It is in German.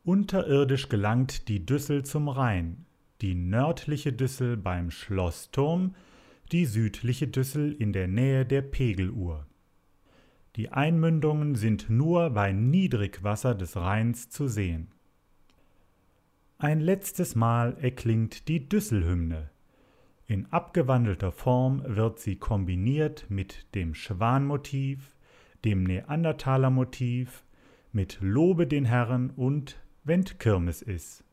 Unterirdisch gelangt die Düssel zum Rhein, die nördliche Düssel beim Schlossturm, die südliche Düssel in der Nähe der Pegeluhr. Die Einmündungen sind nur bei Niedrigwasser des Rheins zu sehen. Ein letztes Mal erklingt die Düsselhymne. In abgewandelter Form wird sie kombiniert mit dem Schwanmotiv, dem Neandertaler-Motiv, mit Lobe den Herren und Wenn Kirmes is.